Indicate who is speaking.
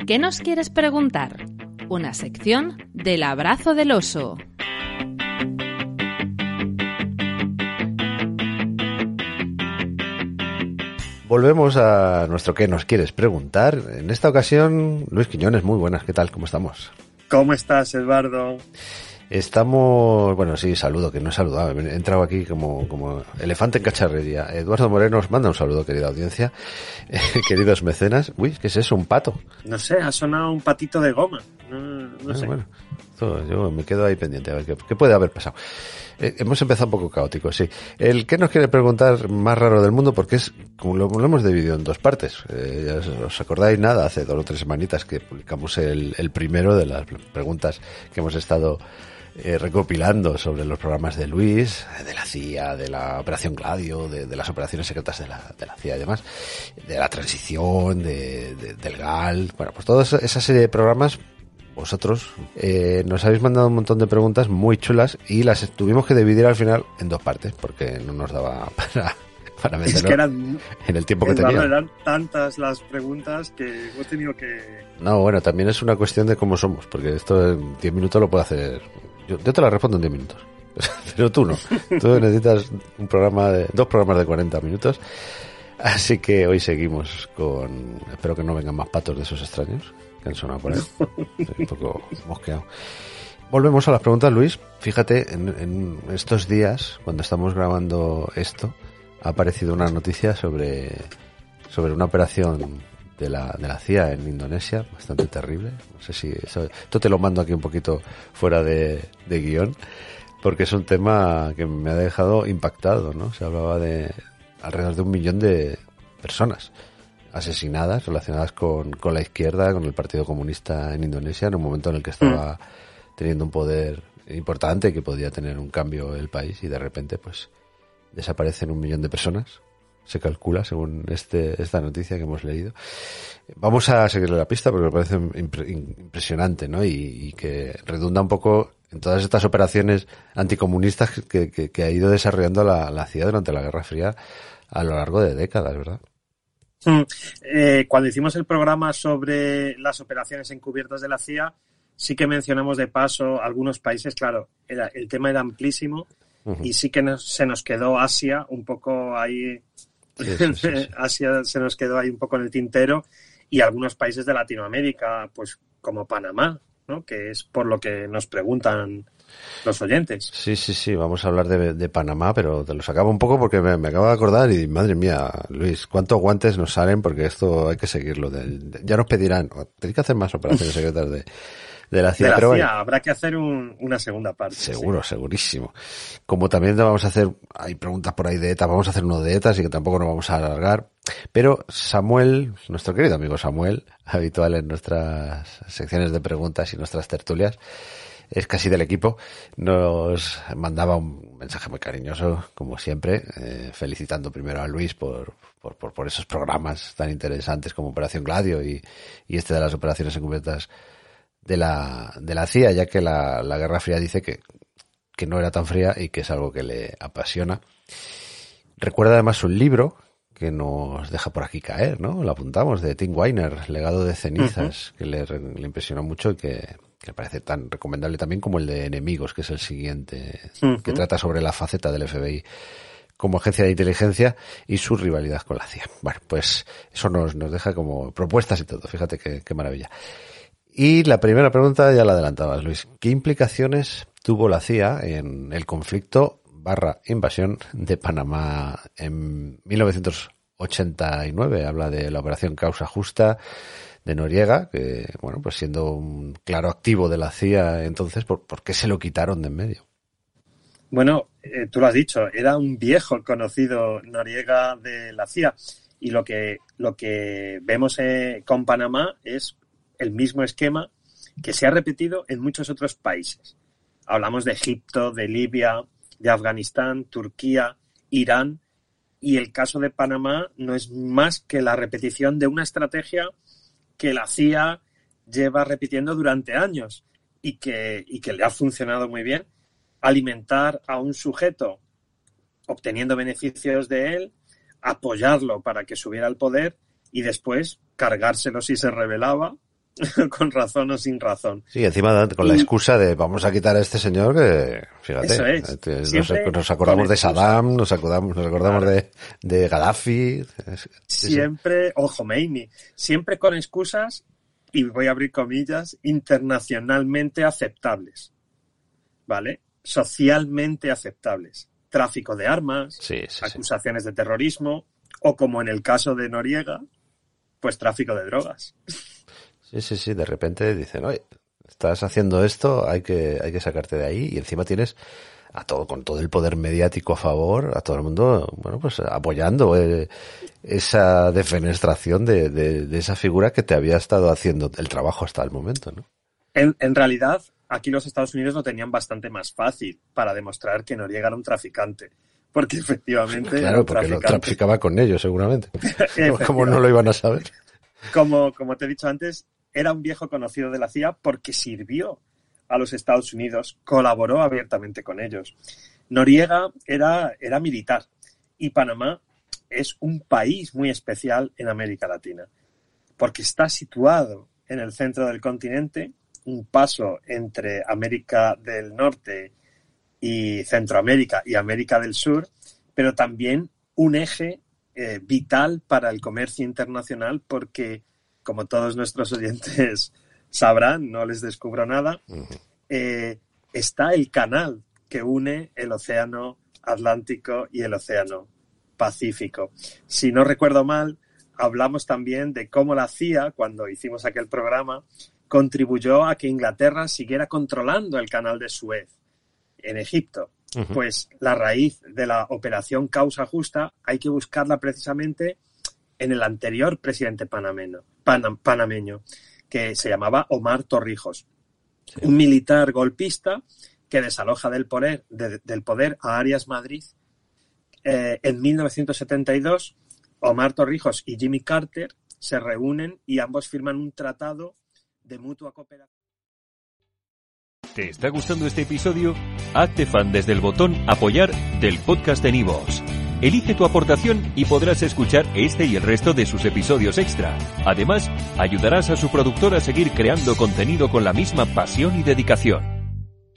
Speaker 1: ¿Qué nos quieres preguntar? Una sección del abrazo del oso.
Speaker 2: Volvemos a nuestro ¿qué nos quieres preguntar? En esta ocasión, Luis Quiñones, muy buenas, ¿qué tal? ¿Cómo estamos?
Speaker 3: ¿Cómo estás, Eduardo?
Speaker 2: Estamos, bueno, sí, saludo, que no he saludado, he entrado aquí como elefante en cacharrería. Eduardo Moreno os manda un saludo, querida audiencia, queridos mecenas. Uy, ¿qué es eso? ¿Un pato?
Speaker 3: No sé, ha sonado un patito de goma, no sé.
Speaker 2: Bueno, yo me quedo ahí pendiente, a ver qué puede haber pasado. Hemos empezado un poco caótico, sí. El que nos quiere preguntar más raro del mundo, porque es, como lo hemos dividido en dos partes. Ya os acordáis nada, hace 2 o 3 semanitas que publicamos el primero de las preguntas que hemos estado recopilando sobre los programas de Luis, de la CIA, de la Operación Gladio, de las operaciones secretas de la CIA y demás, de la transición, del GAL, bueno, pues toda esa serie de programas. Vosotros nos habéis mandado un montón de preguntas muy chulas y las tuvimos que dividir al final en 2 partes porque no nos daba para meterlo
Speaker 3: es que eran,
Speaker 2: en el tiempo que tenía.
Speaker 3: Eran tantas las preguntas que hemos tenido que...
Speaker 2: No, bueno, también es una cuestión de cómo somos, porque esto en 10 minutos lo puedo hacer. Yo te la respondo en 10 minutos, pero tú no. Tú necesitas 2 programas de 40 minutos. Así que hoy seguimos con... Espero que no vengan más patos de esos extraños que han sonado por ahí. Estoy un poco mosqueado. Volvemos a las preguntas, Luis. Fíjate, en estos días, cuando estamos grabando esto, ha aparecido una noticia sobre una operación de la CIA en Indonesia, bastante terrible. No sé si esto te lo mando aquí un poquito fuera de guión, porque es un tema que me ha dejado impactado, ¿no? Se hablaba de alrededor de 1 millón de personas asesinadas relacionadas con la izquierda, con el Partido Comunista en Indonesia, en un momento en el que estaba teniendo un poder importante y que podía tener un cambio el país, y de repente pues desaparecen 1 millón de personas, se calcula según esta noticia que hemos leído. Vamos a seguirle la pista porque me parece impresionante, ¿no? Y que redunda un poco en todas estas operaciones anticomunistas que ha ido desarrollando la CIA durante la Guerra Fría a lo largo de décadas, ¿verdad?
Speaker 3: Cuando hicimos el programa sobre las operaciones encubiertas de la CIA, sí que mencionamos de paso algunos países. Claro, el tema era amplísimo. Y sí que se nos quedó Asia un poco ahí, sí. Asia se nos quedó ahí un poco en el tintero, y algunos países de Latinoamérica, pues como Panamá, ¿no? Que es por lo que nos preguntan los oyentes.
Speaker 2: Sí, vamos a hablar de Panamá, pero te lo sacaba un poco porque me acabo de acordar y madre mía, Luis, cuántos guantes nos salen, porque esto hay que seguirlo. Ya nos pedirán, tenéis que hacer más operaciones secretas de la CIA.
Speaker 3: De la
Speaker 2: pero
Speaker 3: CIA,
Speaker 2: bueno,
Speaker 3: habrá que hacer una segunda parte.
Speaker 2: Seguro,
Speaker 3: sí.
Speaker 2: Segurísimo. Como también vamos a hacer, hay preguntas por ahí de ETA, vamos a hacer uno de ETA, así que tampoco nos vamos a alargar. Pero Samuel, nuestro querido amigo Samuel, habitual en nuestras secciones de preguntas y nuestras tertulias, es casi del equipo, nos mandaba un mensaje muy cariñoso, como siempre, felicitando primero a Luis por esos programas tan interesantes como Operación Gladio y este de las operaciones encubiertas de la CIA, ya que la Guerra Fría dice que no era tan fría y que es algo que le apasiona. Recuerda además un libro que nos deja por aquí caer, ¿no? Lo apuntamos, de Tim Weiner, Legado de cenizas, que le impresionó mucho y que parece tan recomendable también como el de Enemigos, que es el siguiente, que trata sobre la faceta del FBI como agencia de inteligencia y su rivalidad con la CIA. Bueno, pues eso nos deja como propuestas y todo. Fíjate qué maravilla. Y la primera pregunta ya la adelantabas, Luis. ¿Qué implicaciones tuvo la CIA en el conflicto /invasión de Panamá en 1989? Habla de la operación Causa Justa de Noriega, que, bueno, pues siendo un claro activo de la CIA entonces, ¿por qué se lo quitaron de en medio?
Speaker 3: Bueno, tú lo has dicho, era un viejo conocido Noriega de la CIA, y lo que vemos con Panamá es el mismo esquema que se ha repetido en muchos otros países. Hablamos de Egipto, de Libia, de Afganistán, Turquía, Irán, y el caso de Panamá no es más que la repetición de una estrategia que la CIA lleva repitiendo durante años y que le ha funcionado muy bien: alimentar a un sujeto obteniendo beneficios de él, apoyarlo para que subiera al poder y después cargárselo si se rebelaba, con razón o sin razón.
Speaker 2: Sí, encima con la excusa de vamos a quitar a este señor que, fíjate, nos acordamos de Saddam, nos acordamos de Gaddafi.
Speaker 3: Siempre, o Khomeini, siempre con excusas, y voy a abrir comillas, internacionalmente aceptables, ¿vale? Socialmente aceptables. Tráfico de armas, acusaciones de terrorismo, o como en el caso de Noriega, pues tráfico de drogas.
Speaker 2: Sí, de repente dicen, oye, estás haciendo esto, hay que sacarte de ahí, y encima tienes con todo el poder mediático a favor, a todo el mundo, bueno, pues apoyando esa defenestración de esa figura que te había estado haciendo el trabajo hasta el momento, ¿no?
Speaker 3: En realidad, aquí los Estados Unidos lo tenían bastante más fácil para demostrar que Noriega era un traficante. Porque efectivamente...
Speaker 2: Claro, porque lo traficaba con ellos, seguramente. ¿Cómo no lo iban a saber?
Speaker 3: Como te he dicho antes, era un viejo conocido de la CIA porque sirvió a los Estados Unidos, colaboró abiertamente con ellos. Noriega era militar y Panamá es un país muy especial en América Latina porque está situado en el centro del continente, un paso entre América del Norte y Centroamérica y América del Sur, pero también un eje vital para el comercio internacional porque, como todos nuestros oyentes sabrán, no les descubro nada, está el canal que une el océano Atlántico y el océano Pacífico. Si no recuerdo mal, hablamos también de cómo la CIA, cuando hicimos aquel programa, contribuyó a que Inglaterra siguiera controlando el canal de Suez en Egipto. Pues la raíz de la operación Causa Justa hay que buscarla precisamente en el anterior presidente panameño, que se llamaba Omar Torrijos, un militar golpista que desaloja del poder a Arias Madrid. En 1972, Omar Torrijos y Jimmy Carter se reúnen y ambos firman un tratado de mutua cooperación.
Speaker 4: ¿Te está gustando este episodio? Hazte fan desde el botón Apoyar del podcast de Nivos. Elige tu aportación y podrás escuchar este y el resto de sus episodios extra. Además, ayudarás a su productor a seguir creando contenido con la misma pasión y dedicación.